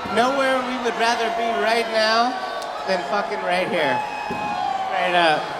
nowhere we would rather be right now than fucking right here. Straight up.